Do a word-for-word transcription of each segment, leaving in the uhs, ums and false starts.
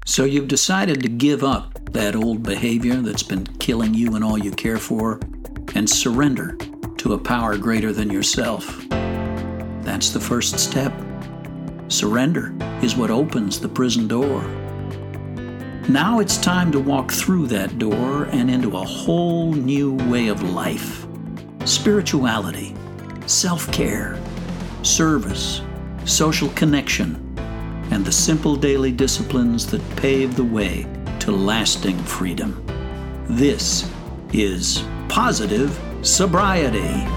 So you've decided to give up that old behavior that's been killing you and all you care for and surrender to a power greater than yourself. That's the first step. Surrender is what opens the prison door. Now it's time to walk through that door and into a whole new way of life. Spirituality, self-care, service, social connection, and the simple daily disciplines that pave the way to lasting freedom. This is Positive Sobriety.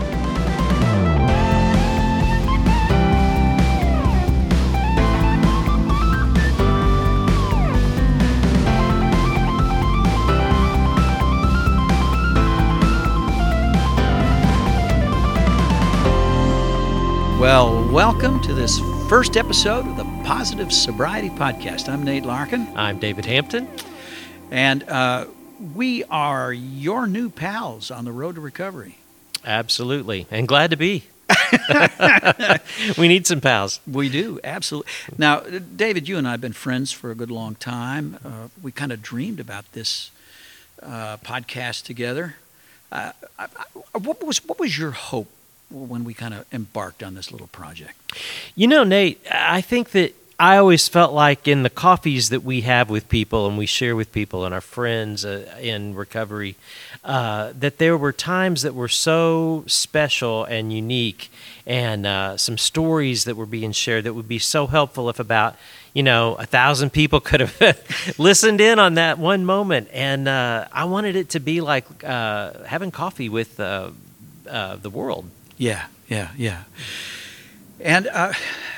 Well, welcome to this first episode of the Positive Sobriety Podcast. I'm Nate Larkin. I'm David Hampton. And uh, we are your new pals on the road to recovery. Absolutely. And glad to be. We need some pals. We do, absolutely. Now, David, you and I have been friends for a good long time. Uh, we kind of dreamed about this uh, podcast together. Uh, I, I, what was what was your hope when we kind of embarked on this little project? You know, Nate, I think that I always felt like in the coffees that we have with people and we share with people and our friends uh, in recovery, uh, that there were times that were so special and unique and uh, some stories that were being shared that would be so helpful if about, you know, a thousand people could have listened in on that one moment. And uh, I wanted it to be like uh, having coffee with uh, uh, the world. Yeah, yeah, yeah. And uh,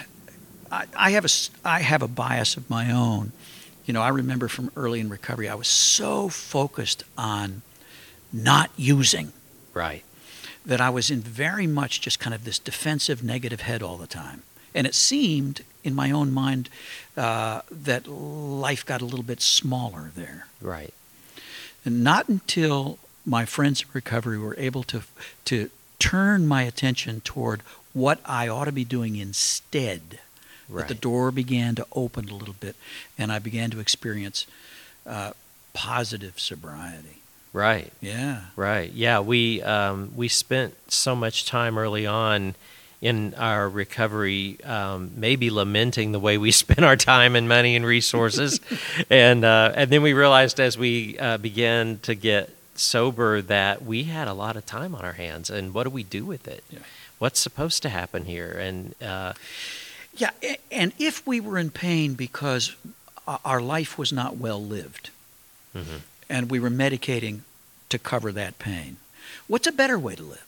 I, I have a I have a bias of my own. You know, I remember from early in recovery, I was so focused on not using, right, that I was in very much just kind of this defensive, negative head all the time. And it seemed in my own mind uh, that life got a little bit smaller there. Right. And not until my friends in recovery were able to to turn my attention toward what I ought to be doing instead, right, that the door began to open a little bit, and I began to experience uh, positive sobriety. Right. Yeah. Right. Yeah. We um, we spent so much time early on in our recovery, um, maybe lamenting the way we spent our time and money and resources, and uh, and then we realized as we uh, began to get sober that we had a lot of time on our hands, and what do we do with it? Yeah. What's supposed to happen here? And uh, yeah, and if we were in pain because our life was not well lived, mm-hmm. and we were medicating to cover that pain, what's a better way to live?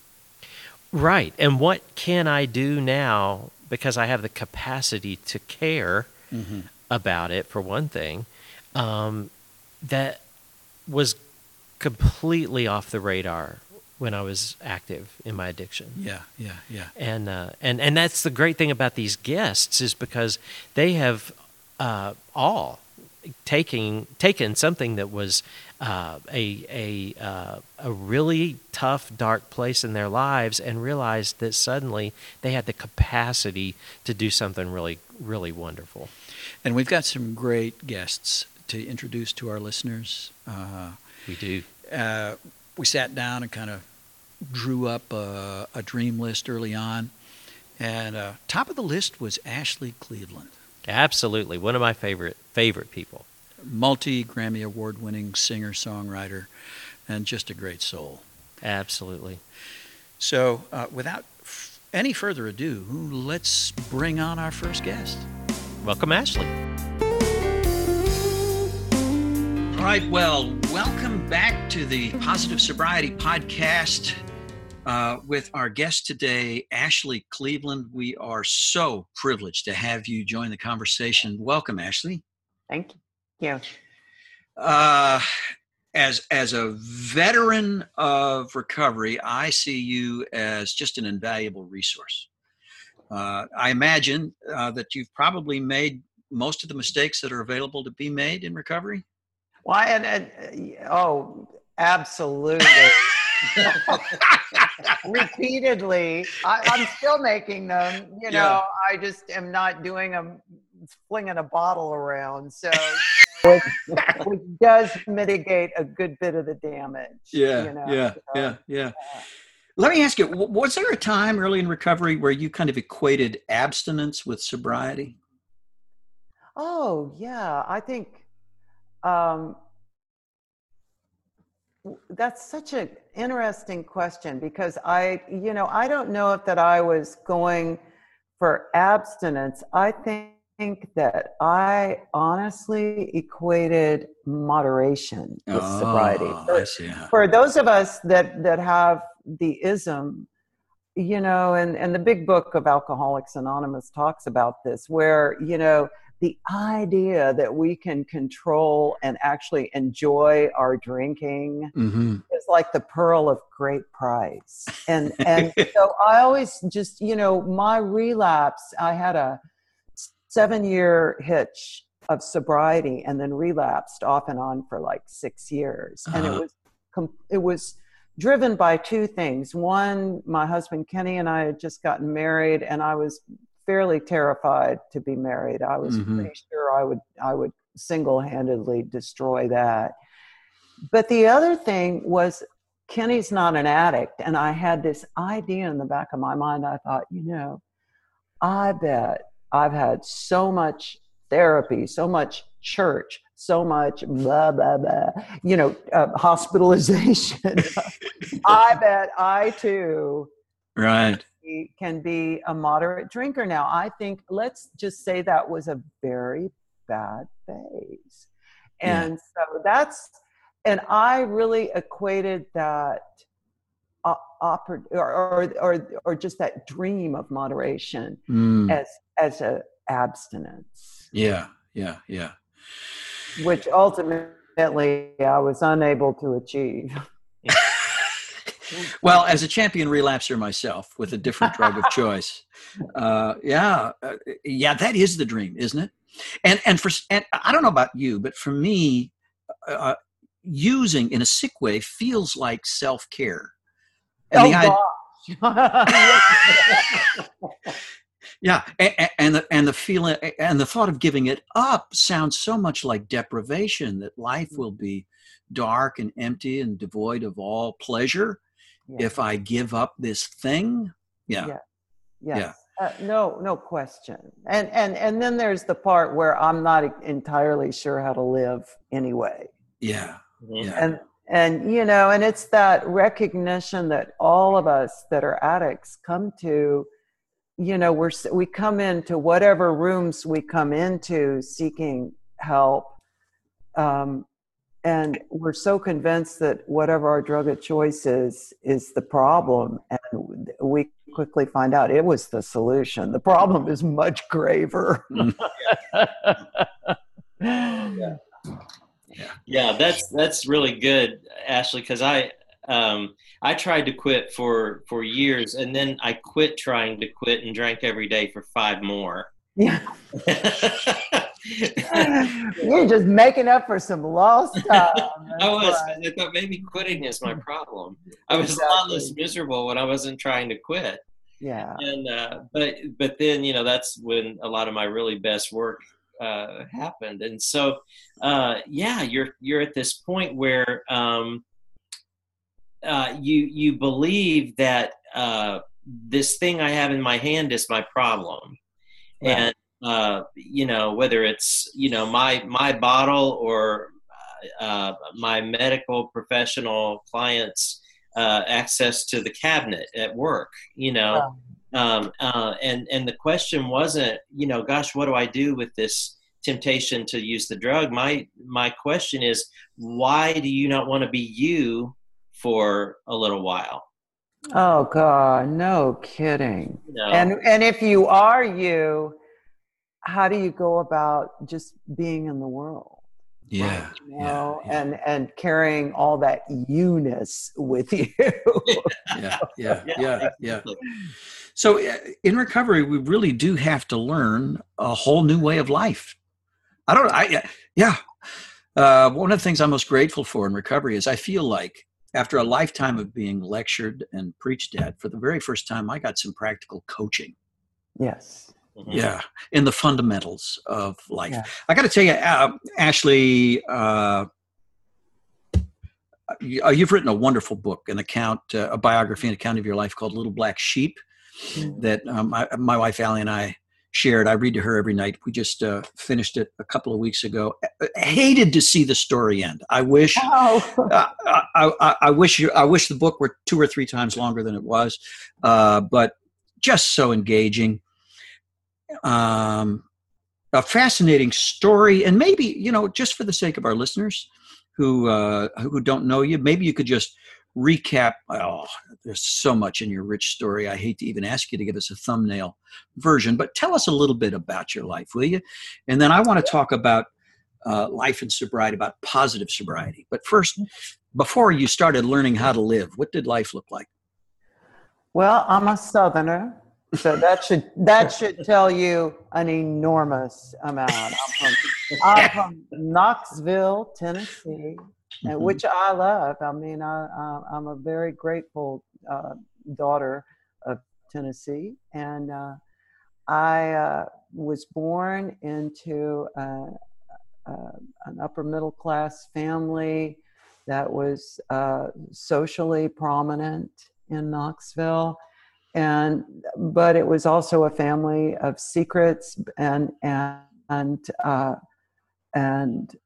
Right. And what can I do now because I have the capacity to care mm-hmm. about it, for one thing, um, that was completely off the radar when I was active in my addiction. Yeah, yeah, yeah. And uh, and and that's the great thing about these guests is because they have uh, all taking taken something that was uh, a a uh, a really tough, dark place in their lives and realized that suddenly they had the capacity to do something really, really wonderful. And we've got some great guests to introduce to our listeners. Uh, we do. Uh, we sat down and kind of drew up a, a dream list early on, and uh, top of the list was Ashley Cleveland. Absolutely, one of my favorite favorite people. Multi-Grammy Award-winning singer-songwriter, and just a great soul. Absolutely. So, uh, without f- any further ado, let's bring on our first guest. Welcome, Ashley. All right, well, welcome back to the Positive Sobriety Podcast uh, with our guest today, Ashley Cleveland. We are so privileged to have you join the conversation. Welcome, Ashley. Thank you. Uh, as, as a veteran of recovery, I see you as just an invaluable resource. Uh, I imagine uh, that you've probably made most of the mistakes that are available to be made in recovery. Well, and, and oh, absolutely. Repeatedly. I, I'm still making them. You know, Yeah. I just am not doing them flinging a bottle around. So, which, which does mitigate a good bit of the damage. Yeah, you know? yeah, so, yeah, yeah. Let me ask you, was there a time early in recovery where you kind of equated abstinence with sobriety? Oh, yeah. I think um, that's such an interesting question, because I, you know, I don't know if that I was going for abstinence. I think that I honestly equated moderation with Oh, sobriety. For, I see. for those of us that, that have the ism, you know, and, and the big book of Alcoholics Anonymous talks about this, where, you know, the idea that we can control and actually enjoy our drinking Mm-hmm. is like the pearl of great price. And and so I always just, you know, my relapse, I had a seven year hitch of sobriety and then relapsed off and on for like six years. And Uh-huh. it was, it was driven by two things. One, my husband Kenny and I had just gotten married, and I was fairly terrified to be married. I was Mm-hmm. pretty sure I would, I would single-handedly destroy that. But the other thing was, Kenny's not an addict. And I had this idea in the back of my mind. I thought, you know, I bet I've had so much therapy, so much church, so much blah, blah, blah, you know, uh, hospitalization. I bet I too Right. can be a moderate drinker now. I think, let's just say that was a very bad phase. And yeah. so that's, and I really equated that uh, oper- or, or, or, or just that dream of moderation Mm. as, as a abstinence. Yeah, yeah, yeah. Which ultimately I was unable to achieve. Well, as a champion relapser myself with a different drug of choice, uh, yeah, uh, yeah, that is the dream, isn't it? And and for and I don't know about you, but for me, uh, using in a sick way feels like self-care. And oh the, gosh! Yeah, and, and the and the feeling and the thought of giving it up sounds so much like deprivation. That life will be dark and empty and devoid of all pleasure. Yeah. If I give up this thing, yeah, yeah, yes. yeah. Uh, no, no question. And and and then there's the part where I'm not entirely sure how to live anyway. Yeah, yeah. And and you know, and it's that recognition that all of us that are addicts come to. You know, we're we come into whatever rooms we come into seeking help. Um, And we're so convinced that whatever our drug of choice is, is the problem. And we quickly find out it was the solution. The problem is much graver. yeah. yeah, that's that's really good, Ashley, because I um, I tried to quit for, for years, and then I quit trying to quit and drank every day for five more. Yeah. You're just making up for some lost time. I was. Right. I thought maybe quitting is my problem. I was exactly. a lot less miserable when I wasn't trying to quit. Yeah. And uh, but but then you know that's when a lot of my really best work uh, happened. And so uh, yeah, you're you're at this point where um, uh, you you believe that uh, this thing I have in my hand is my problem, right. and. Uh, you know, whether it's, you know, my, my bottle or uh, my medical professional clients' uh, access to the cabinet at work, you know, wow. um, uh, and, and the question wasn't, you know, gosh, what do I do with this temptation to use the drug? My, my question is, why do you not want to be you for a little while? Oh God, no kidding. You know? And, and if you are you, how do you go about just being in the world? Yeah, right? you know? yeah, yeah. and and carrying all that you-ness with you. yeah, yeah, yeah, yeah. So in recovery, we really do have to learn a whole new way of life. I don't. I yeah. Uh, one of the things I'm most grateful for in recovery is I feel like after a lifetime of being lectured and preached at, for the very first time, I got some practical coaching. Yes. Mm-hmm. Yeah, in the fundamentals of life. Yeah. I got to tell you, uh, Ashley, uh, you, uh, you've written a wonderful book, an account, uh, a biography, an account of your life called Little Black Sheep Mm. that um, my, my wife, Allie, and I shared. I read to her every night. We just uh, finished it a couple of weeks ago. I hated to see the story end. I wish, Oh. uh, I, I, I wish you, I wish the book were two or three times longer than it was, uh, but just so engaging. Um, a fascinating story, and maybe, you know, just for the sake of our listeners who uh, who don't know you, maybe you could just recap. Oh, there's so much in your rich story. I hate to even ask you to give us a thumbnail version, but tell us a little bit about your life, will you? And then I want to talk about uh, life and sobriety, about positive sobriety. But first, before you started learning how to live, what did life look like? Well, I'm a Southerner, so that should that should tell you an enormous amount. I'm from, I'm from Knoxville, Tennessee, and Mhm. which I love. I mean, I, I I'm a very grateful uh, daughter of Tennessee, and uh, I uh, was born into uh, uh, an upper middle class family that was uh, socially prominent in Knoxville, and but it was also a family of secrets, and and and uh, and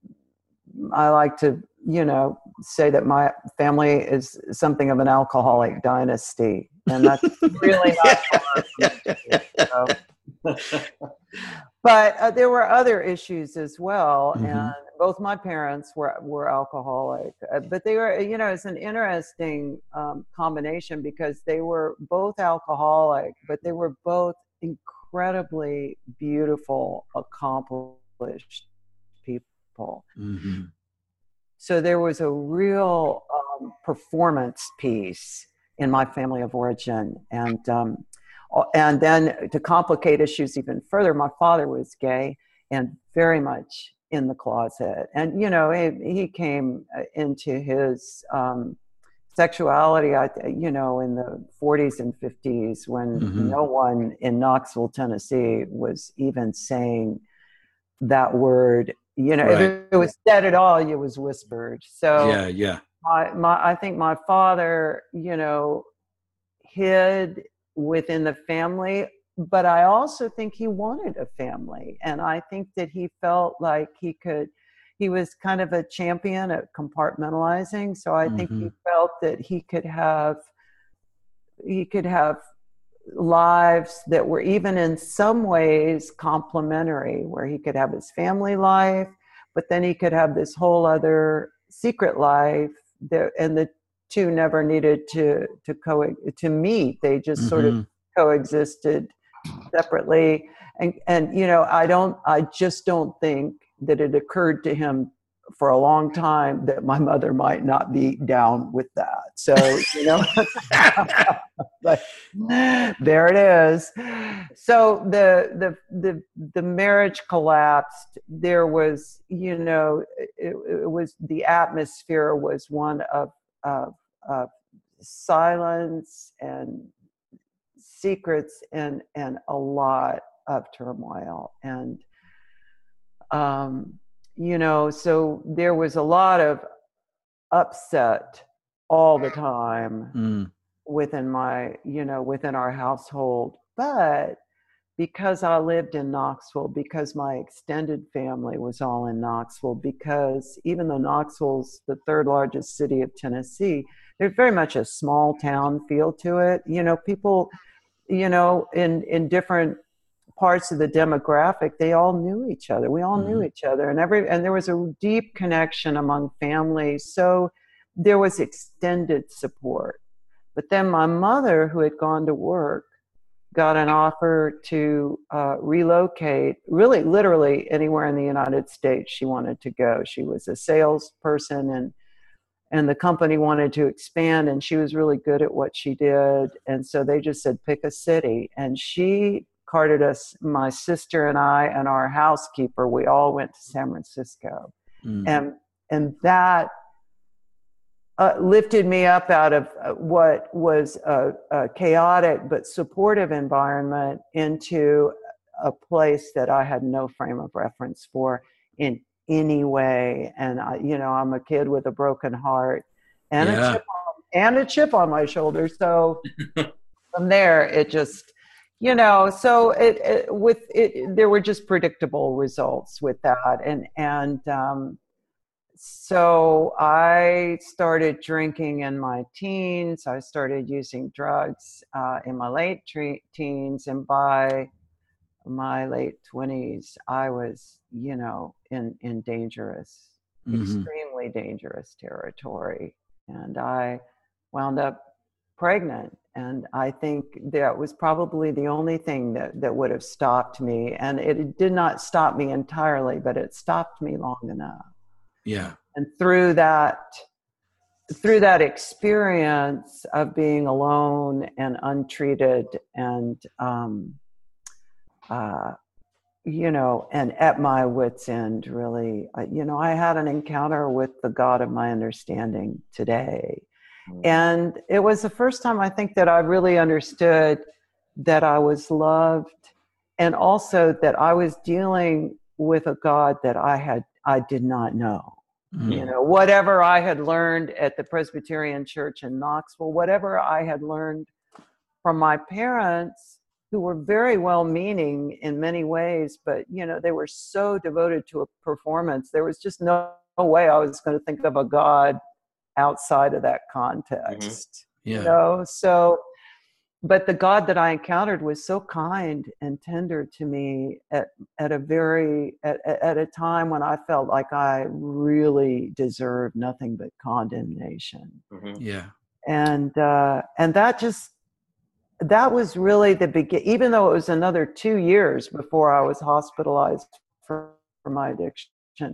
I like to, you know, say that my family is something of an alcoholic dynasty, and that's really not far from the truth. So. But uh, there were other issues as well, Mhm. and both my parents were were alcoholic. Uh, but they were, you know, it's an interesting um, combination because they were both alcoholic, but they were both incredibly beautiful, accomplished people. Mhm. So there was a real um, performance piece in my family of origin, and um, and then to complicate issues even further, my father was gay and very much in the closet, and you know he, he came into his um, sexuality, I you know, in the forties and fifties when Mhm. no one in Knoxville, Tennessee, was even saying that word. You know, if Right. it, it was said at all, it was whispered. So Yeah, yeah. my, my, I think my father, you know, hid within the family, but I also think he wanted a family. And I think that he felt like he could, he was kind of a champion at compartmentalizing. So I think he Mhm. felt that he could have, he could have lives that were even in some ways complementary, where he could have his family life, but then he could have this whole other secret life that, and the two never needed to to co to meet. They just sort of Mhm. coexisted separately. And and you know, I don't I just don't think that it occurred to him for a long time that my mother might not be down with that. So, you know, but there it is. So the the the the marriage collapsed. There was, you know, it, it was, the atmosphere was one of of, of silence and secrets and and a lot of turmoil. And um you know, so there was a lot of upset all the time Mm. within my, you know, within our household. But because I lived in Knoxville, because my extended family was all in Knoxville, because even though Knoxville's the third largest city of Tennessee, there's very much a small town feel to it. You know, people, you know, in in different parts of the demographic, they all knew each other. We all knew Mhm. each other, and every and there was a deep connection among families. So there was extended support. But then my mother, who had gone to work, got an offer to uh, relocate, really literally anywhere in the United States she wanted to go. She was a salesperson, and and the company wanted to expand, and she was really good at what she did. And so they just said, pick a city. And she carted us, my sister and I and our housekeeper, we all went to San Francisco. Mm. And and that uh, lifted me up out of what was a, a chaotic but supportive environment into a place that I had no frame of reference for in any way. And I, you know, I'm a kid with a broken heart and Yeah. a chip on, and a chip on my shoulder. So from there, it just, you know, so it, it with it, there were just predictable results with that. And, and, um, so I started drinking in my teens. I started using drugs uh, in my late tre- teens. And by my late twenties, I was, you know, in, in dangerous, Mm-hmm. extremely dangerous territory. And I wound up pregnant. And I think that was probably the only thing that, that would have stopped me. And it did not stop me entirely, but it stopped me long enough. Yeah. And through that, through that experience of being alone and untreated and, um, uh, you know, and at my wit's end, really, uh, you know, I had an encounter with the God of my understanding today. And it was the first time I think that I really understood that I was loved, and also that I was dealing with a God that I had, I did not know. Mm-hmm. You know, whatever I had learned at the Presbyterian Church in Knoxville, whatever I had learned from my parents, who were very well-meaning in many ways, but, you know, they were so devoted to a performance. There was just no, no way I was going to think of a God outside of that context. Mm-hmm. Yeah. You know, so, but the God that I encountered was so kind and tender to me at, at a very, at, at a time when I felt like I really deserved nothing but condemnation. Mm-hmm. Yeah. And, uh, and that just, that was really the begin, even though it was another two years before I was hospitalized for, for my addiction.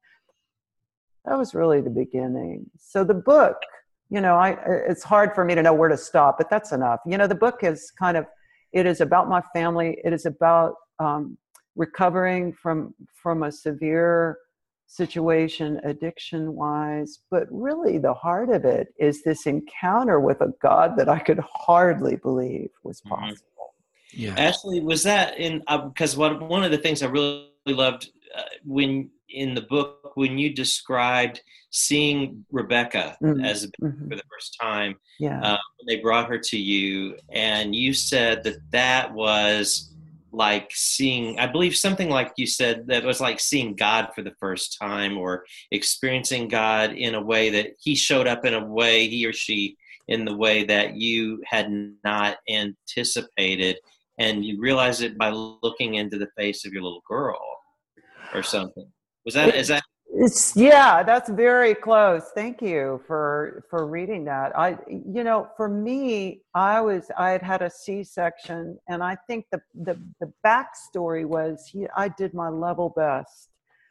That was really the beginning. So the book, you know, I, it's hard for me to know where to stop, but that's enough. You know, the book is kind of, it is about my family. It is about um, recovering from, from a severe situation, addiction wise, but really the heart of it is this encounter with a God that I could hardly believe was possible. Yeah. Ashley, was that in, uh, because what, one of the things I really loved uh, when in the book, when you described seeing Rebecca mm-hmm. as a baby mm-hmm. for the first time, yeah. uh, when they brought her to you, and you said that that was like seeing, I believe something like you said, that was like seeing God for the first time, or experiencing God in a way that he showed up in a way, he or she, in the way that you had not anticipated. And you realize it by looking into the face of your little girl or something. Was that, is that? It's, yeah, that's very close. Thank you for, for reading that. I, you know, for me, I was, I had had a C-section, and I think the, the, the backstory was he, I did my level best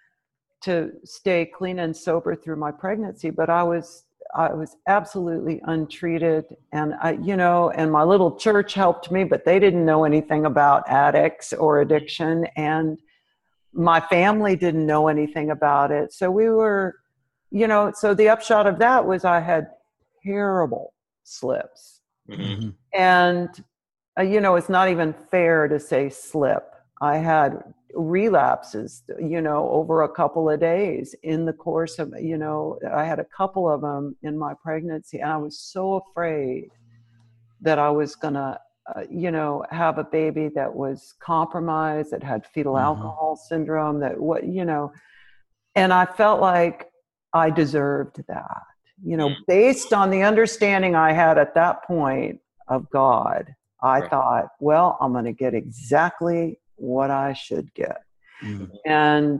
to stay clean and sober through my pregnancy, but I was, I was absolutely untreated. And I, you know, and my little church helped me, but they didn't know anything about addicts or addiction. And my family didn't know anything about it. So we were, you know, so the upshot of that was I had terrible slips. Mm-hmm. And, uh, you know, it's not even fair to say slip. I had relapses, you know, over a couple of days in the course of, you know, I had a couple of them in my pregnancy. And I was so afraid that I was going to, Uh, you know, have a baby that was compromised, that had fetal mm-hmm. alcohol syndrome, that what, you know, and I felt like I deserved that, you know, based on the understanding I had at that point of God. I right. thought, well, I'm going to get exactly what I should get. Mm-hmm. And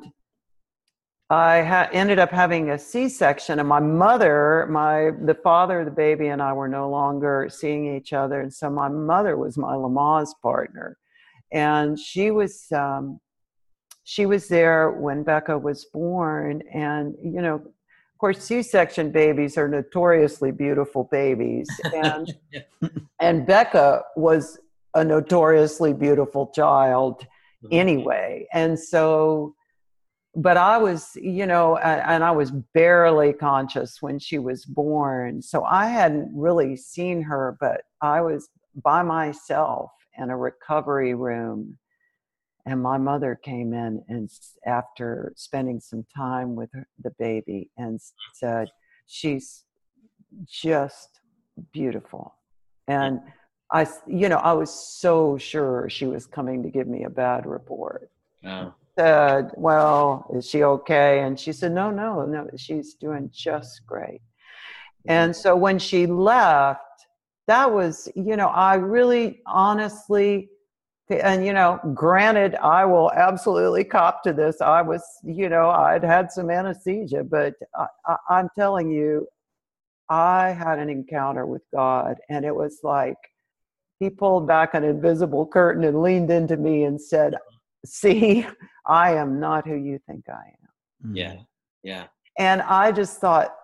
I ha- ended up having a C-section, and my mother, my the father of the baby, and I were no longer seeing each other. And so my mother was my Lamaze partner, and she was um, she was there when Becca was born. And you know, of course, C-section babies are notoriously beautiful babies, and and Becca was a notoriously beautiful child mm-hmm. anyway, and so. But I was, you know, and I was barely conscious when she was born. So I hadn't really seen her, but I was by myself in a recovery room And my mother came in and after spending some time with her, the baby, and said, she's just beautiful. And I, you know, I was so sure she was coming to give me a bad report. Oh. Said, well, is she okay? And she said, no, no, no, she's doing just great. And so when she left, that was, you know, I really honestly, and, you know, granted, I will absolutely cop to this. I was, you know, I'd had some anesthesia, but I, I, I'm telling you, I had an encounter with God, and it was like he pulled back an invisible curtain and leaned into me and said, see, I am not who you think I am. Yeah. Yeah. And I just thought,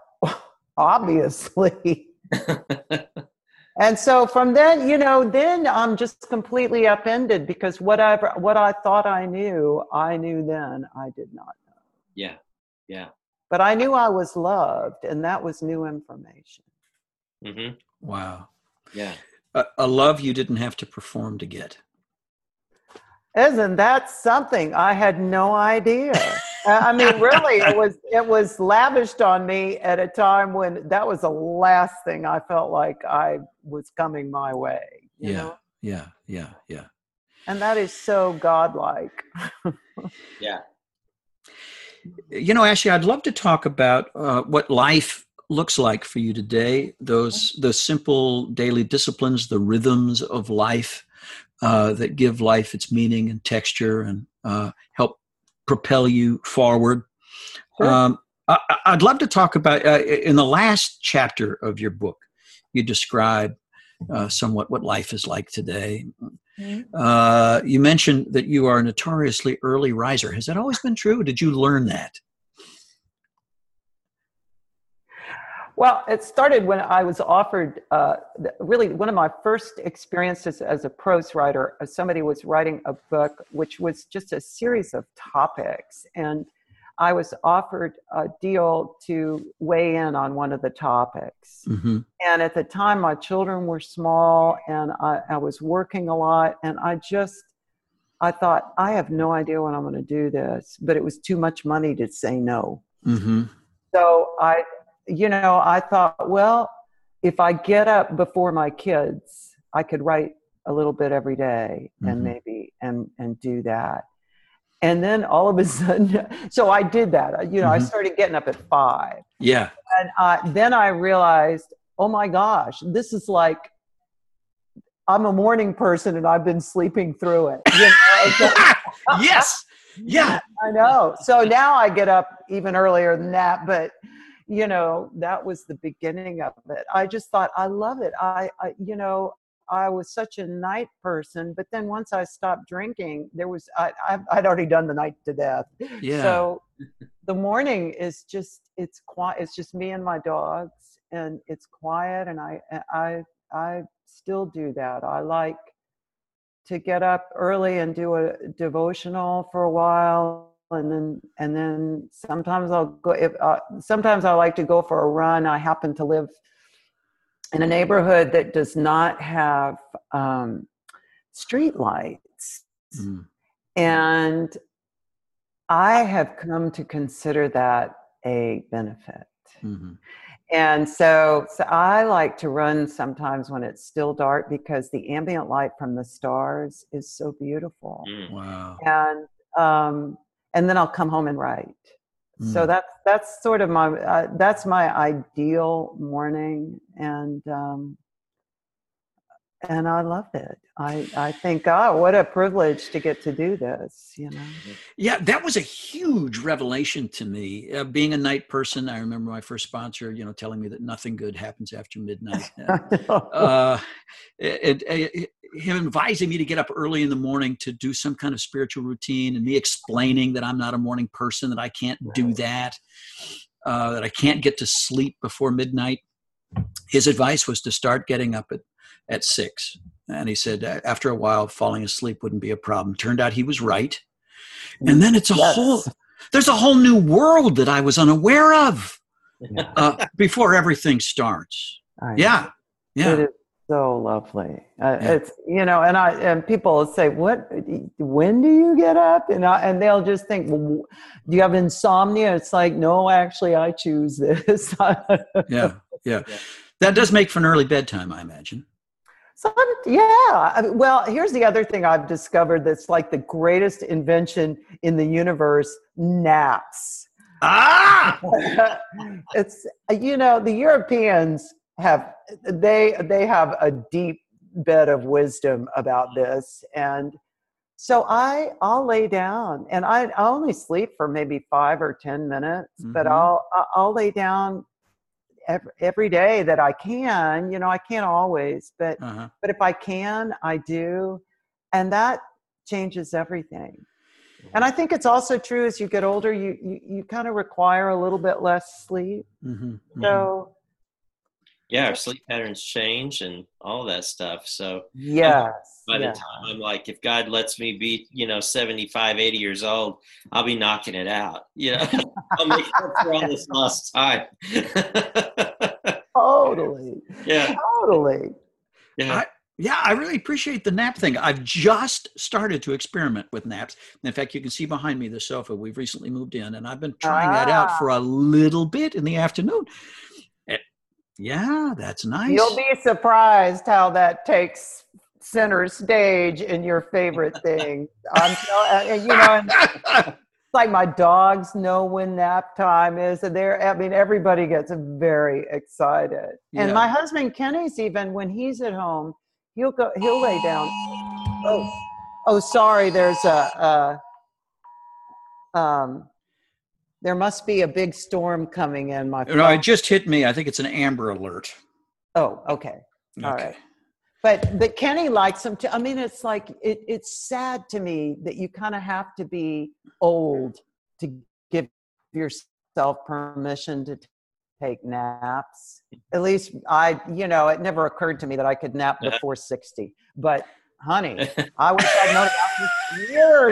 obviously. And so from then, you know, then I'm just completely upended, because whatever, what I thought I knew, I knew then I did not know. Yeah. Yeah. But I knew I was loved, and that was new information. Mm-hmm. Wow. Yeah. A, a love you didn't have to perform to get. Isn't that something? I had no idea. I mean, really, it was it was lavished on me at a time when that was the last thing I felt like I was coming my way. You Yeah, know? yeah, yeah, yeah. And that is so godlike. Yeah. You know, Ashley, I'd love to talk about uh, what life looks like for you today. Those the simple daily disciplines, the rhythms of life uh, that give life its meaning and texture and uh, help propel you forward. Sure. Um, I, I'd love to talk about, uh, in the last chapter of your book, you describe uh, somewhat what life is like today. Mm-hmm. Uh, you mentioned that you are a notoriously early riser. Has that always been true? Did you learn that? Well, it started when I was offered, uh, really one of my first experiences as a prose writer. uh, Somebody was writing a book, which was just a series of topics. And I was offered a deal to weigh in on one of the topics. Mm-hmm. And at the time, my children were small, and I, I was working a lot. And I just, I thought, I have no idea when I'm going to do this. But it was too much money to say no. Mm-hmm. So I... You know, I thought, well, if I get up before my kids, I could write a little bit every day, and Mm-hmm. maybe and and do that. And then all of a sudden, so I did that. You know, Mm-hmm. I started getting up at five, Yeah. and I, then I realized, oh my gosh, this is like I'm a morning person, and I've been sleeping through it. You know? Yes. Yeah. I know. So now I get up even earlier than that, but. You know, that was the beginning of it. I just thought, I love it. I, I, you know, I was such a night person, but then once I stopped drinking, there was, I, I I'd already done the night to death. Yeah. So the morning is just, it's quiet. It's just me and my dogs, and it's quiet. And I, I, I still do that. I like to get up early and do a devotional for a while. And then, and then sometimes I'll go, if, uh, sometimes I like to go for a run. I happen to live in a neighborhood that does not have um, street lights. Mm. And I have come to consider that a benefit. Mm-hmm. And so, so I like to run sometimes when it's still dark, because the ambient light from the stars is so beautiful. Mm. Wow. And, um, and then I'll come home and write. Mm. So that's that's sort of my uh, that's my ideal morning, and um, and I love it. I I think, oh, what a privilege to get to do this. You know. Yeah, that was a huge revelation to me. Uh, being a night person, I remember my first sponsor, you know, telling me that nothing good happens after midnight. uh, it, it, it, him advising me to get up early in the morning to do some kind of spiritual routine, and me explaining that I'm not a morning person, that I can't do that, uh, that I can't get to sleep before midnight. His advice was to start getting up at, at six. And he said, after a while, falling asleep wouldn't be a problem. Turned out he was right. And then it's a Yes. whole, there's a whole new world that I was unaware of uh, before everything starts. I know. Yeah. Yeah. It is so lovely. Uh, Yeah. It's, you know, and I, and people will say, what, when do you get up? And I, and they'll just think, well, do you have insomnia? It's like, no, actually I choose this. Yeah. Yeah. That does make for an early bedtime, I imagine. So, yeah. I mean, well, here's the other thing I've discovered that's like the greatest invention in the universe: naps. Ah! It's, you know, the Europeans have, they, they have a deep bed of wisdom about this. And so I, I'll lay down and I, I only sleep for maybe five or ten minutes, mm-hmm. but I'll, I'll lay down every, every day that I can. You know, I can't always, but, uh-huh. but if I can, I do. And that changes everything. And I think it's also true as you get older, you you, you kind of require a little bit less sleep. Mm-hmm. So, yeah, our sleep patterns change and all that stuff. So, yes, by yeah. the time I'm like, if God lets me be, you know, seventy-five, eighty years old, I'll be knocking it out. You know, I'll make up for all this lost time. Totally. Yeah. Totally. Yeah. I, Yeah, I really appreciate the nap thing. I've just started to experiment with naps. In fact, you can see behind me the sofa. We've recently moved in, and I've been trying ah. that out for a little bit in the afternoon. It, yeah, that's nice. You'll be surprised how that takes center stage in your favorite thing. I'm, you know, it's like my dogs know when nap time is, and they're, I mean, everybody gets very excited. Yeah. And my husband Kenny's even when he's at home. He'll go. He'll lay down. Oh, oh, sorry. There's a. a um, there must be a big storm coming in. My. No, it just hit me. I think it's an Amber Alert. Oh, okay. All okay. right. But but Kenny likes them too. I mean, it's like it, it's sad to me that you kind of have to be old to give yourself permission to take naps. At least I, you know, it never occurred to me that I could nap before sixty. But honey, I wish I'd known about this years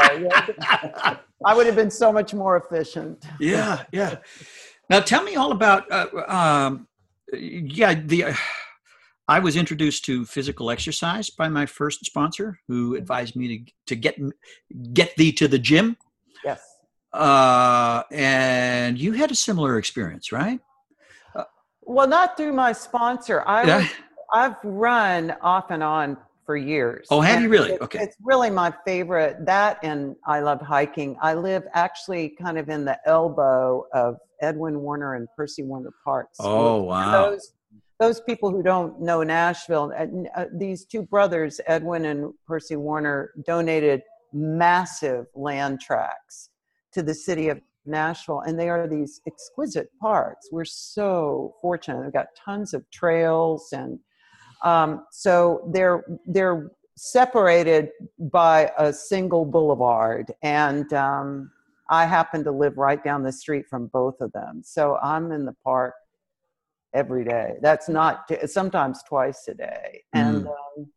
ago. I would have been so much more efficient. Yeah, yeah. Now tell me all about, uh, um, yeah, the. Uh, I was introduced to physical exercise by my first sponsor, who advised me to to get get thee to the gym. Yes. Uh, and you had a similar experience, right? Uh, well, not through my sponsor. I yeah. was, I've run off and on for years. Oh, have you really? It, okay. It's really my favorite. That and I love hiking. I live actually kind of in the elbow of Edwin Warner and Percy Warner parks. Oh, wow. Those, those people who don't know Nashville, uh, these two brothers, Edwin and Percy Warner, donated massive land tracts to the city of Nashville, and they are these exquisite parks. We're so fortunate. They've got tons of trails, and um, so they're they're separated by a single boulevard. And um, I happen to live right down the street from both of them, so I'm in the park every day. That's not sometimes twice a day, and. Mm. Um,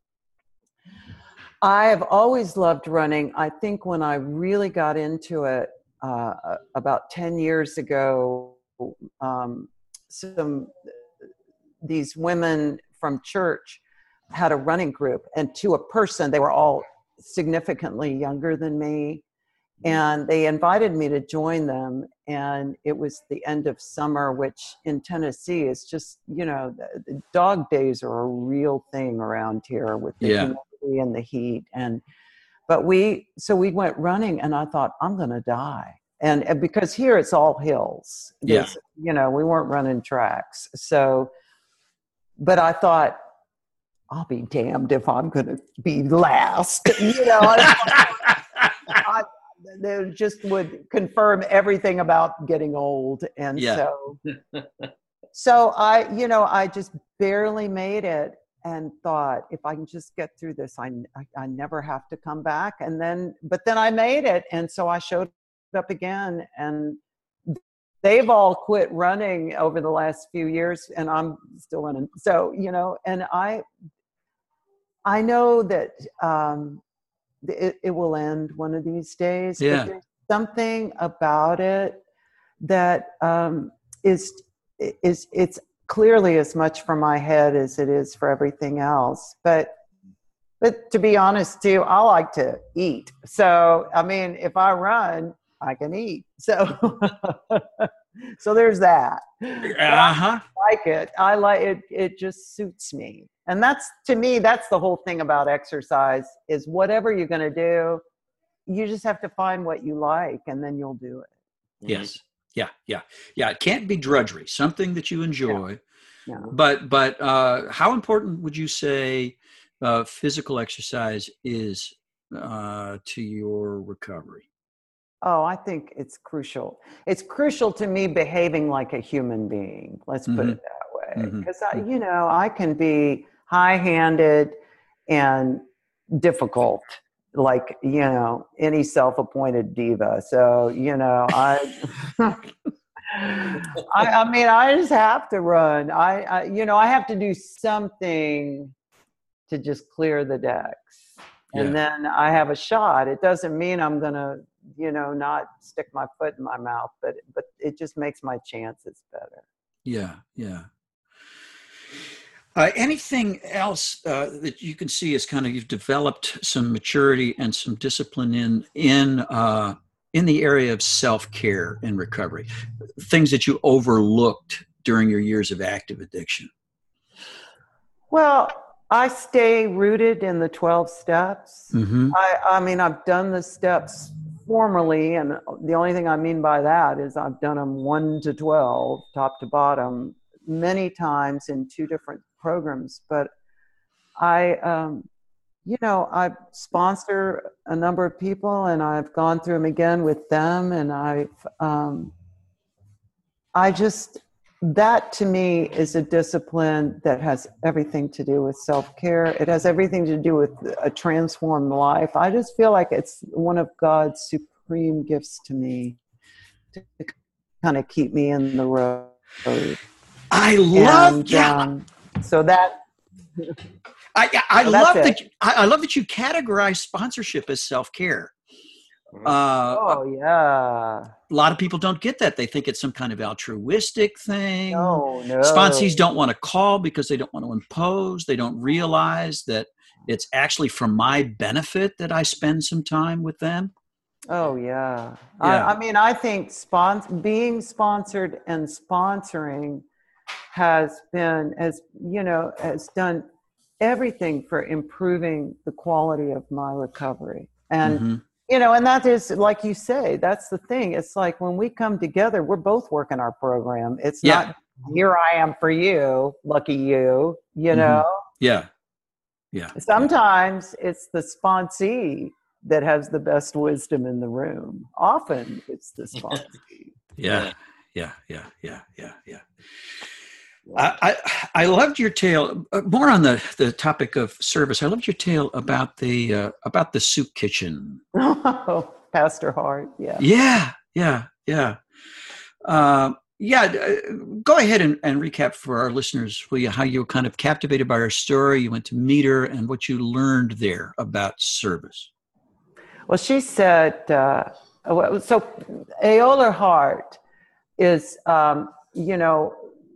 I have always loved running. I think when I really got into it, Uh, about ten years ago, um, some these women from church had a running group, and to a person, they were all significantly younger than me, and they invited me to join them. And it was the end of summer, which in Tennessee is just, you know, the, the dog days are a real thing around here with the yeah. humidity and the heat. And But we, so we went running, and I thought, I'm going to die. And, and because here it's all hills, yeah. you know, we weren't running tracks. So, but I thought, I'll be damned if I'm going to be last. You know, I, I, they just would confirm everything about getting old. And yeah. so, so I, you know, I just barely made it. And thought, if I can just get through this, I, I, I never have to come back. And then, but then I made it. And so I showed up again, and they've all quit running over the last few years, and I'm still running. So, you know, and I, I know that um, it, it will end one of these days. Yeah. But there's something about it that um, is, is, it's clearly as much for my head as it is for everything else. But but to be honest too, I like to eat. So I mean, if I run, I can eat. So so there's that. Uh-huh. I like it. I like it. It just suits me. And that's, to me, that's the whole thing about exercise, is whatever you're going to do, you just have to find what you like, and then you'll do it. Yes. Yeah. Yeah. Yeah. It can't be drudgery, something that you enjoy. Yeah. Yeah. But, but uh, how important would you say uh, physical exercise is uh, to your recovery? Oh, I think it's crucial. It's crucial to me behaving like a human being. Let's put Mm-hmm. it that way. Mm-hmm. Because, I, you know, I can be high-handed and difficult, like, you know, any self-appointed diva. So, you know, I, I, I mean, I just have to run. I, I, you know, I have to do something to just clear the decks. And Yeah. then I have a shot. It doesn't mean I'm going to, you know, not stick my foot in my mouth, but, but it just makes my chances better. Yeah. Yeah. Uh, anything else uh, that you can see as kind of you've developed some maturity and some discipline in in uh, in the area of self-care and recovery, things that you overlooked during your years of active addiction? Well, I stay rooted in the twelve steps. Mm-hmm. I, I mean, I've done the steps formally, and the only thing I mean by that is I've done them one to twelve, top to bottom, many times in two different programs. But I, um, you know, I sponsor a number of people, and I've gone through them again with them, and I've, um, I just, that to me is a discipline that has everything to do with self-care. It has everything to do with a transformed life. I just feel like it's one of God's supreme gifts to me to kind of keep me in the road. I love and, yeah. um, so that I I so love that's that you, I, I love that you categorize sponsorship as self-care. Uh, oh yeah. A lot of people don't get that. They think it's some kind of altruistic thing. No, no. Sponsees don't want to call because they don't want to impose. They don't realize that it's actually for my benefit that I spend some time with them. Oh yeah. Yeah. I, I mean, I think spon- being sponsored and sponsoring has been, as you know, has done everything for improving the quality of my recovery. And Mm-hmm. you know, and that is, like you say, that's the thing. It's like when we come together, we're both working our program. It's Yeah. not, here I am for you, lucky you, you know. Yeah. Yeah. Sometimes it's the sponsee that has the best wisdom in the room. Often it's the sponsee. Yeah. Yeah. Yeah. Yeah. Yeah. Yeah. I, I I loved your tale. Uh, more on the, the topic of service. I loved your tale about the uh, about the soup kitchen. Oh, Pastor Hart. Yeah. Yeah. Yeah. Yeah. Uh, yeah. Uh, go ahead and, and recap for our listeners, will you, how you were kind of captivated by her story. You went to meet her and what you learned there about service. Well, she said, uh, so Aola Hart is, um, you know,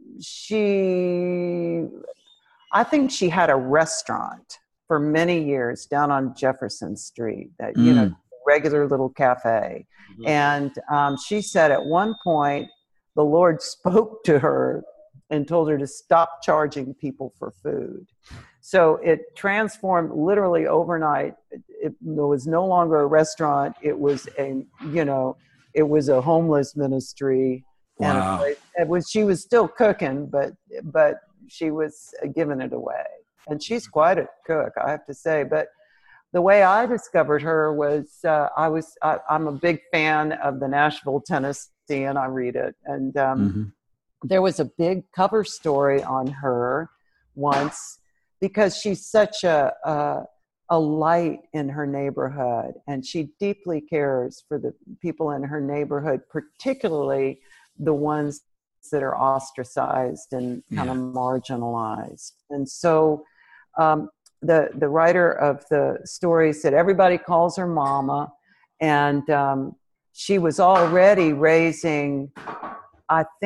she, I think she had a restaurant for many years down on Jefferson Street, that, you Mm. know, regular little cafe. Mhm. And um, she said at one point, the Lord spoke to her and told her to stop charging people for food. So it transformed literally overnight. It, it, it was no longer a restaurant. It was a, you know, it was a homeless ministry. Wow. And it was, she was still cooking, but but she was giving it away. And she's quite a cook, I have to say. But the way I discovered her was uh, I was I, I'm a big fan of the Nashville Tennessean. I read it, and um, Mm-hmm. there was a big cover story on her once because she's such a, a a light in her neighborhood, and she deeply cares for the people in her neighborhood, particularly the ones that are ostracized and kind Yeah. of marginalized. And so um, the the writer of the story said everybody calls her mama, and um, she was already raising, I think,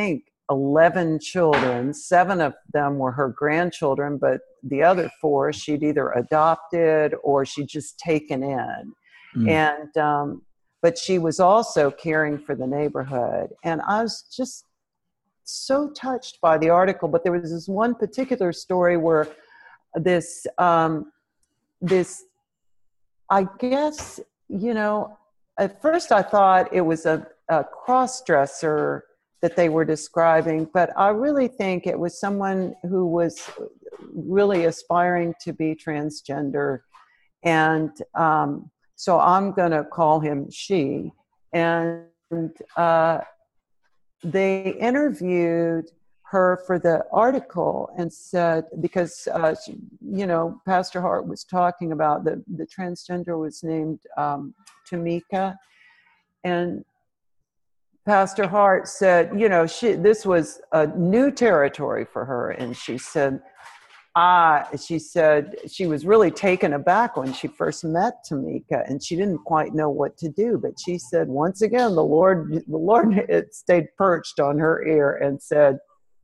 eleven children. Seven of them were her grandchildren, but the other four she'd either adopted or she'd just taken in. Mm. And, um, but she was also caring for the neighborhood. And I was just so touched by the article. But there was this one particular story where this, um, this, I guess, you know, at first I thought it was a, a cross-dresser that they were describing, but I really think it was someone who was really aspiring to be transgender. And um, so I'm going to call him she. And uh, they interviewed her for the article and said, because, uh, she, you know, Pastor Hart was talking about the, the transgender was named um, Tamika. And Pastor Hart said, you know, she, this was a new territory for her. And she said, ah, she said she was really taken aback when she first met Tamika, and she didn't quite know what to do. But she said, once again, the Lord, the Lord had stayed perched on her ear and said,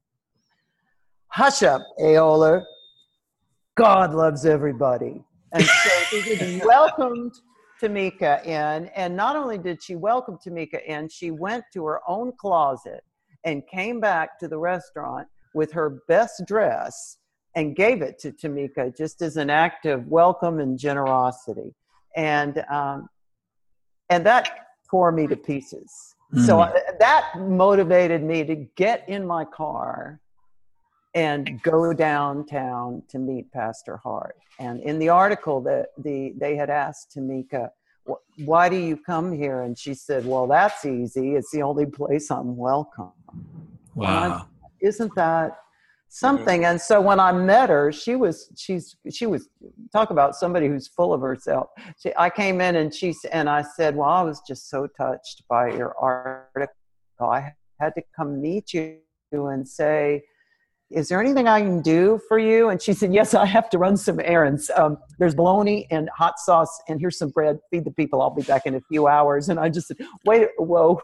hush up, Aola. God loves everybody. And so she welcomed Tamika in, and not only did she welcome Tamika in, she went to her own closet and came back to the restaurant with her best dress and gave it to Tamika just as an act of welcome and generosity. And um, and that tore me to pieces. Mm. So I, that motivated me to get in my car and go downtown to meet Pastor Hart. And in the article that the they had asked Tamika, why do you come here? And she said, well, that's easy. It's the only place I'm welcome. Wow. I, isn't that something? And so when I met her, she was, she's, she was, talk about somebody who's full of herself. She, I came in and she, and I said, well, I was just so touched by your article. I had to come meet you and say, is there anything I can do for you? And she said, yes, I have to run some errands. Um, there's bologna and hot sauce, and here's some bread. Feed the people. I'll be back in a few hours. And I just said, wait, whoa.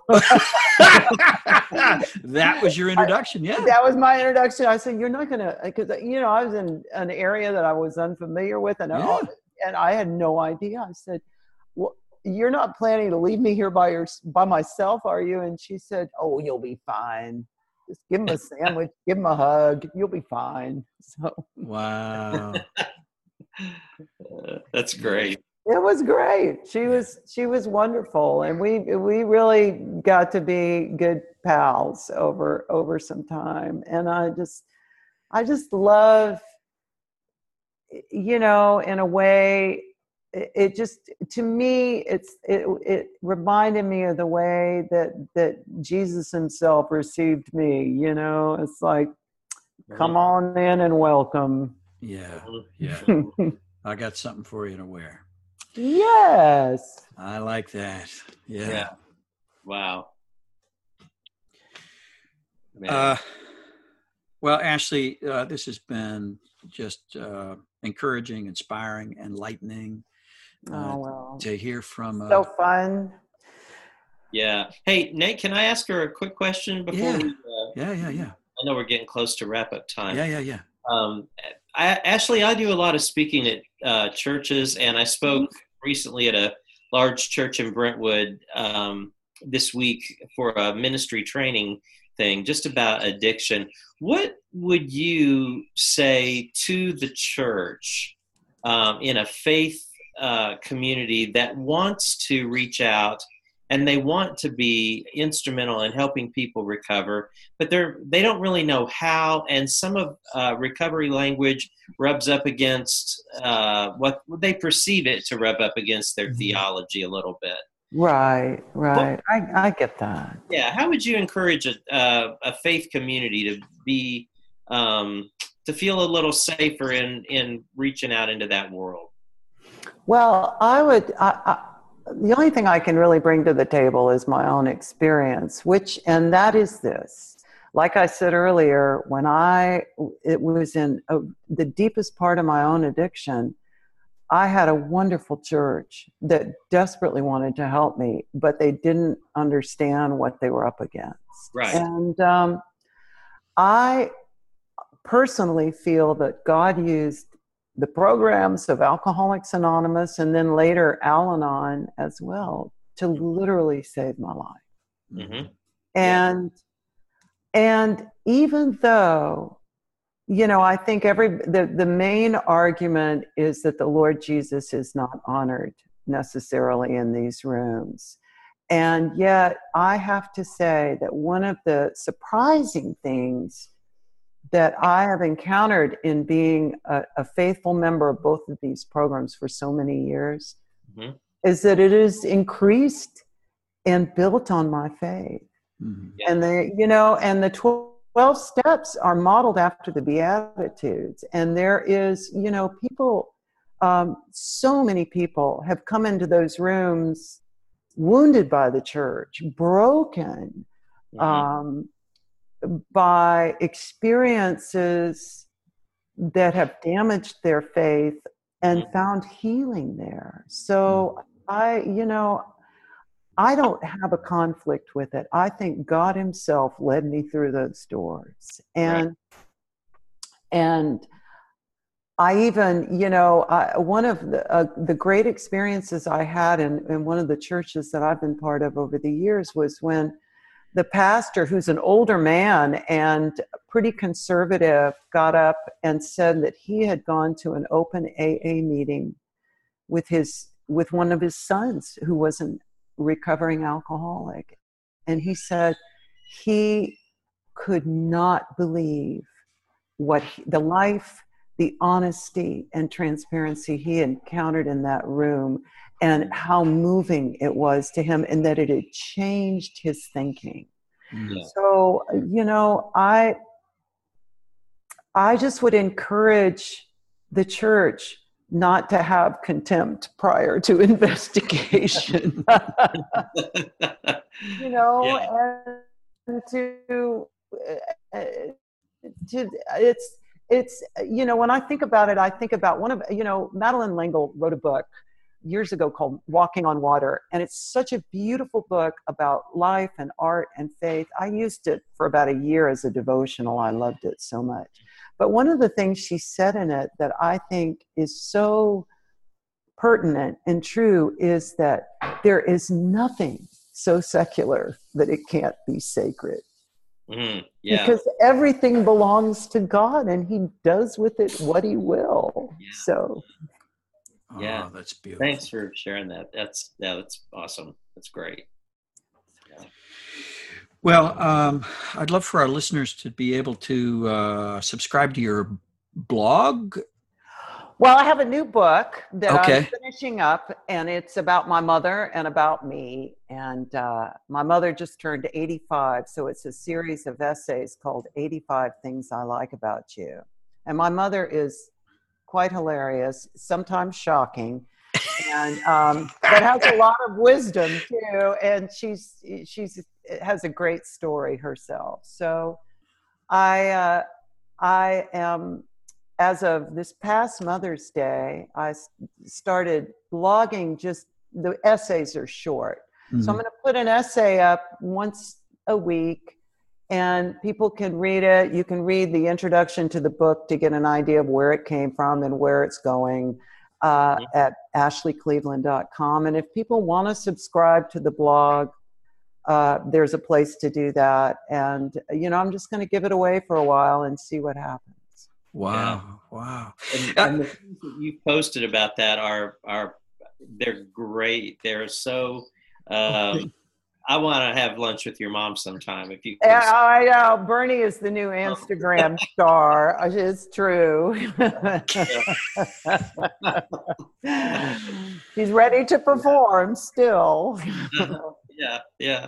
That was your introduction, yeah. That was my introduction. I said, you're not going to, because, you know, I was in an area that I was unfamiliar with, and, yeah. I, and I had no idea. I said, well, you're not planning to leave me here by your, by myself, are you? And she said, oh, you'll be fine. Just give him a sandwich, give him a hug. You'll be fine. So wow, uh, that's great. It was great. She was she was wonderful, and we we really got to be good pals over over some time. And I just I just love, you know, in a way. It just, to me, it's it, it reminded me of the way that that Jesus himself received me. You know, it's like, come on in and welcome. Yeah, yeah. I got something for you to wear. Yes, I like that. Yeah. yeah. Wow. Uh, well, Ashley, uh, this has been just uh, encouraging, inspiring, enlightening. Uh, oh, well. To hear from uh, so fun. Yeah. Hey, Nate, can I ask her a quick question before yeah. we? Uh, yeah, yeah, yeah. I know we're getting close to wrap up time. Yeah, yeah, yeah. Um, I, Ashley, I do a lot of speaking at uh, churches, and I spoke mm-hmm. recently at a large church in Brentwood um, this week for a ministry training thing, just about addiction. What would you say to the church um, in a faith Uh, community that wants to reach out and they want to be instrumental in helping people recover, but they're they don't really know how, and some of uh, recovery language rubs up against uh, what they perceive it to rub up against their theology a little bit. Right, right. But, I, I get that. Yeah. How would you encourage a, uh, a faith community to be um, to feel a little safer in in reaching out into that world? Well, I would, I, I, the only thing I can really bring to the table is my own experience, which, and that is this. Like I said earlier, when I, it was in a, the deepest part of my own addiction, I had a wonderful church that desperately wanted to help me, but they didn't understand what they were up against. Right. And, um, I personally feel that God used the programs of Alcoholics Anonymous and then later Al-Anon as well to literally save my life. Mm-hmm. And yeah. and even though, you know, I think every the, the main argument is that the Lord Jesus is not honored necessarily in these rooms. And yet I have to say that one of the surprising things that I have encountered in being a, a faithful member of both of these programs for so many years mm-hmm. is that it is increased and built on my faith. Mm-hmm. And the, you know, and the twelve steps are modeled after the Beatitudes. And there is, you know, people, um, so many people have come into those rooms wounded by the church, broken, mm-hmm. um, by experiences that have damaged their faith and mm-hmm. found healing there. So mm-hmm. I, you know, I don't have a conflict with it. I think God himself led me through those doors. And, right. and I even, you know, I, one of the, uh, the great experiences I had in, in one of the churches that I've been part of over the years was when the pastor, who's an older man and pretty conservative, got up and said that he had gone to an open A A meeting with his with one of his sons who was a recovering alcoholic. And he said he could not believe what he, the life, the honesty and transparency he encountered in that room, and how moving it was to him, and that it had changed his thinking. Yeah. So, you know, I I just would encourage the church not to have contempt prior to investigation. you know, yeah. and to, uh, to it's it's you know, when I think about it, I think about one of you know, Madeleine L'Engle wrote a book years ago called Walking on Water. And it's such a beautiful book about life and art and faith. I used it for about a year as a devotional. I loved it so much. But one of the things she said in it that I think is so pertinent and true is that there is nothing so secular that it can't be sacred. Mm, yeah. Because everything belongs to God and he does with it what he will. Yeah. So yeah, oh, that's beautiful. Thanks for sharing that. That's yeah, that's awesome. That's great. Yeah. Well, um, I'd love for our listeners to be able to uh, subscribe to your blog. Well, I have a new book that okay. I'm finishing up, and it's about my mother and about me. And uh, my mother just turned eighty-five, so it's a series of essays called eighty-five Things I Like About You. And my mother is quite hilarious, sometimes shocking, and um, but has a lot of wisdom too. And she's she's has a great story herself. So I uh, I am, as of this past Mother's Day, I started blogging. Just the essays are short, mm-hmm. so I'm going to put an essay up once a week. And people can read it. You can read the introduction to the book to get an idea of where it came from and where it's going uh, mm-hmm. at ashley cleveland dot com. And if people want to subscribe to the blog, uh, there's a place to do that. And, you know, I'm just going to give it away for a while and see what happens. Wow. Yeah. Wow. And, and the things that you posted about that are, are they're great. They're so... Um, I want to have lunch with your mom sometime. If you, yeah, I know. Bernie is the new Instagram star. It's true. He's ready to perform still. yeah, yeah.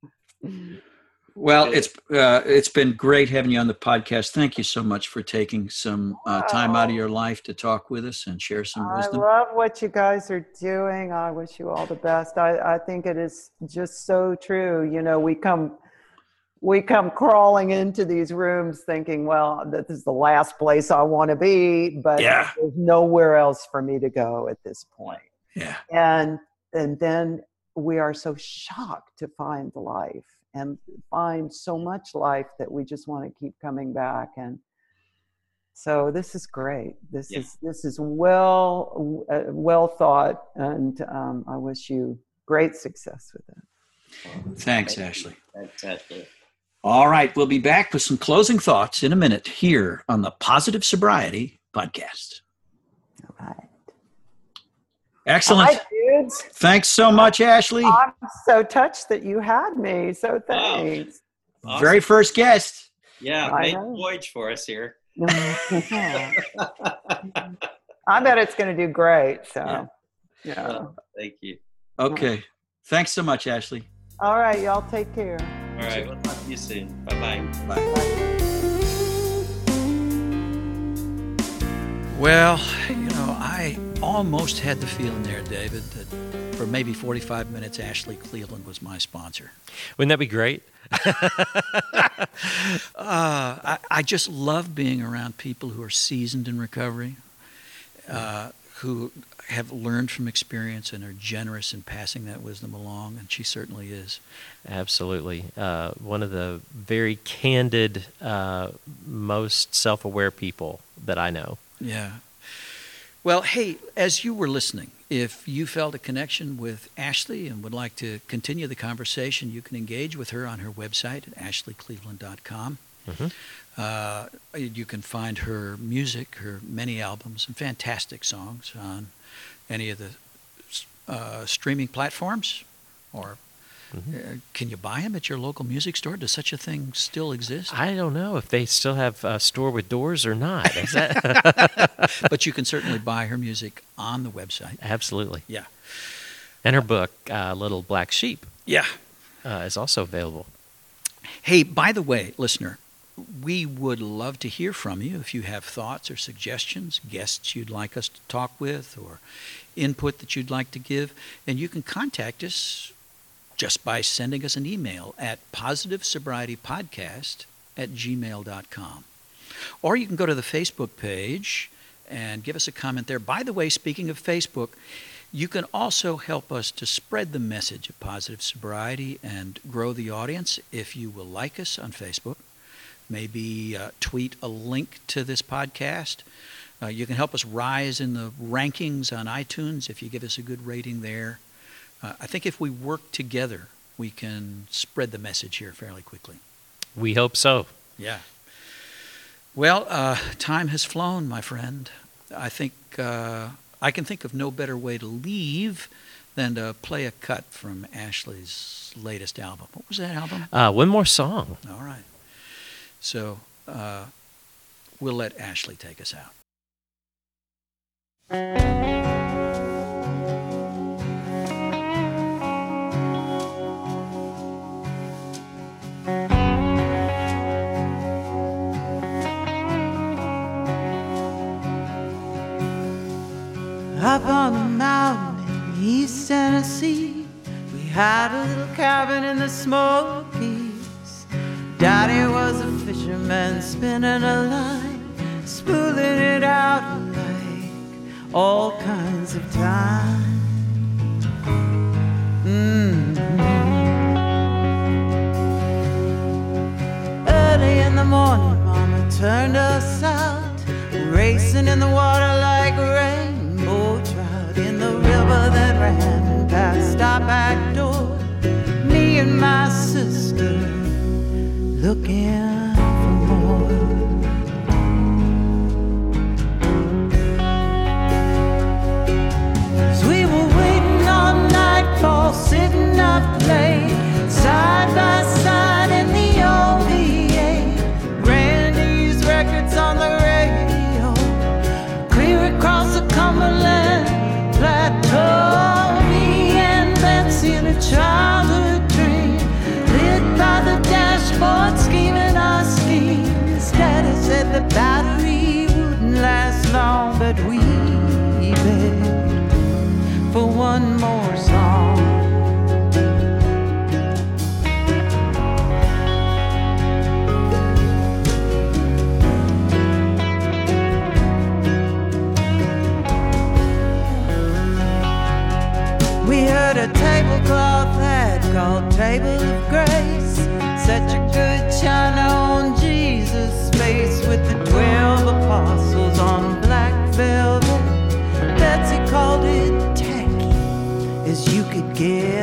Well, it's uh, it's been great having you on the podcast. Thank you so much for taking some uh, time out of your life to talk with us and share some wisdom. I love what you guys are doing. I wish you all the best. I, I think it is just so true. You know, we come we come crawling into these rooms thinking, well, this is the last place I want to be, but yeah. there's nowhere else for me to go at this point. Yeah. And and then we are so shocked to find life and find so much life that we just want to keep coming back. And so this is great. This yeah. is this is well uh, well thought, and um, I wish you great success with it. Thanks, Ashley. Fantastic. All right, we'll be back with some closing thoughts in a minute here on the Positive Sobriety Podcast. All right. Excellent. All right, dudes. Thanks so much, Ashley. I'm so touched that you had me. So thanks. Wow. Awesome. Very first guest. Yeah, I made know. voyage for us here. I bet it's going to do great. So, yeah. yeah. Well, thank you. Okay. Thanks so much, Ashley. All right, y'all take care. All right, we'll talk to you soon. Bye-bye. Bye. Well, you know, I almost had the feeling there, David, that for maybe forty-five minutes, Ashley Cleveland was my sponsor. Wouldn't that be great? uh, I, I just love being around people who are seasoned in recovery, uh, who have learned from experience and are generous in passing that wisdom along, and she certainly is. Absolutely. Uh, one of the very candid, uh, most self-aware people that I know. Yeah. Well, hey, as you were listening, if you felt a connection with Ashley and would like to continue the conversation, you can engage with her on her website at ashley cleveland dot com. Mm-hmm. Uh, you can find her music, her many albums, and fantastic songs on any of the uh, streaming platforms. Or mm-hmm. uh, can you buy them at your local music store? Does such a thing still exist? I don't know if they still have a store with doors or not. Is that? But you can certainly buy her music on the website. Absolutely. Yeah. And her book, uh, Little Black Sheep, Yeah. uh, is also available. Hey, by the way, listener, we would love to hear from you if you have thoughts or suggestions, guests you'd like us to talk with, or input that you'd like to give. And you can contact us just by sending us an email at positive sobriety podcast at gmail dot com. Or you can go to the Facebook page and give us a comment there. By the way, speaking of Facebook, you can also help us to spread the message of positive sobriety and grow the audience if you will like us on Facebook. Maybe uh, tweet a link to this podcast. Uh, you can help us rise in the rankings on iTunes if you give us a good rating there. Uh, I think if we work together, we can spread the message here fairly quickly. We hope so. Yeah. Well, uh, time has flown, my friend. I think uh, I can think of no better way to leave than to play a cut from Ashley's latest album. What was that album? Uh, one more song. All right. So uh, we'll let Ashley take us out. Up on the mountain in East Tennessee, we had a little cabin in the Smokies. Daddy was a fisherman spinning a line, spooling it out like all kinds of time. Mm-hmm. Early in the morning, Mama turned us out, racing in the water like rainbow trout in the river that ran past our back door. Me and my sister looking for more. 'Cause we were waiting all nightfall, sitting up late, side by side in the O V A. Randy's records on the radio, clear across the Cumberland Plateau. Me and Betsy in a childhood dream, lit by the dashboard, scheming our schemes. Daddy said the battery wouldn't last long, but we begged for one more song. We heard a tablecloth had called Table of Grace. Set your good china on Jesus' face with the twelve apostles on black velvet. Betsy called it tacky as you could get.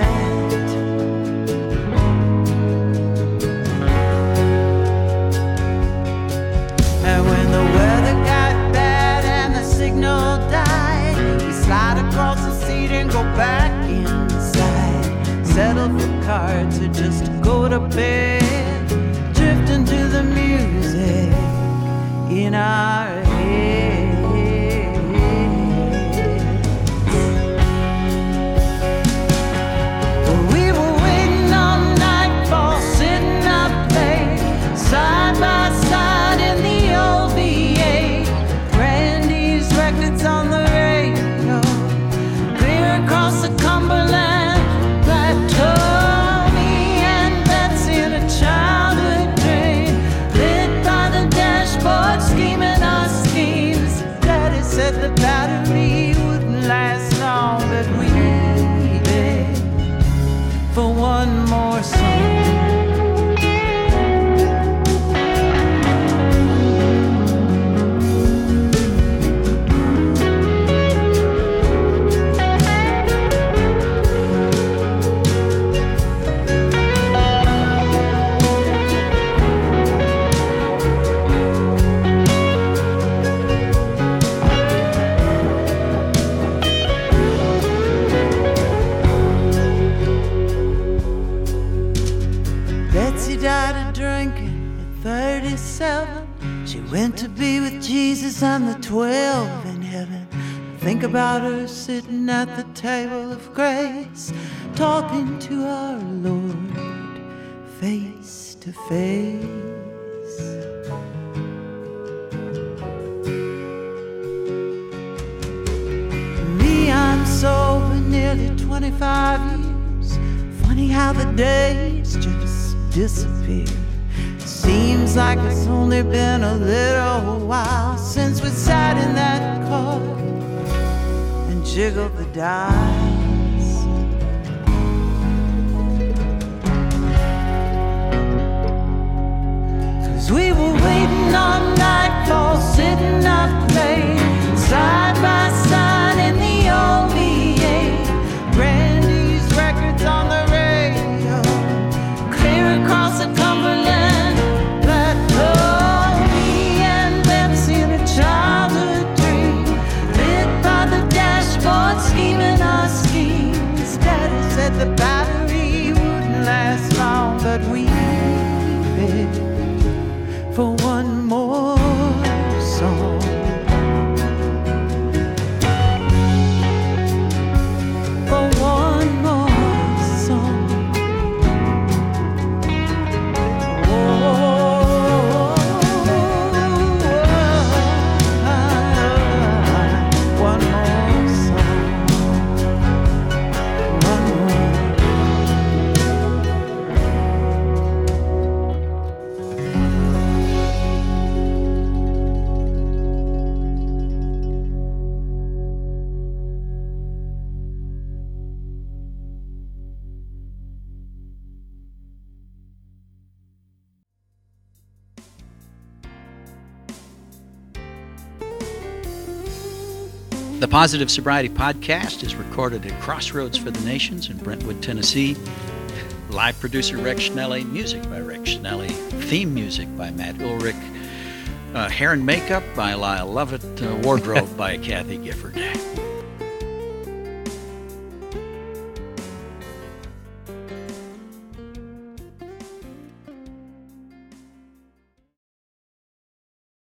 And when the weather got bad and the signal died, we slide across the seat and go back inside. Settle for cards or just go to bed, drifting to the music in our heads. We were waiting on nightfall, sitting up late, side by side in the O V A. Randy's records on the radio, clear across the Cumberland Plateau. Me and Betsy in a childhood dream, lit by the dashboard, scheming our schemes. Daddy said the battery wouldn't last long, but we needed for one more song. Betsy died of drinking at thirty-seven. She went to be with Jesus and the twelve in heaven. Think about her sitting at the table of grace, talking to our Lord face to face. Me, I'm sober nearly twenty-five years. Funny how the days just disappear. Seems like it's only been a little while since we sat in that car and jiggled the dials. 'Cause we were waiting on nightfall, sitting up late, side by side in the O V A. Randy's records on the radio, clear across the Cumberland Plateau. Me and Betsy in a childhood dream, lit by the dashboard, scheming our schemes. Daddy said the battery wouldn't last long, but we needed for one more song. For one more song. Oh, one more song. One more. The Positive Sobriety Podcast is recorded at Crossroads for the Nations in Brentwood, Tennessee. Live producer Rex Schnelly, music by Rex Schnelly, theme music by Matt Ulrich, uh, hair and makeup by Lyle Lovett, uh, wardrobe by Kathy Gifford.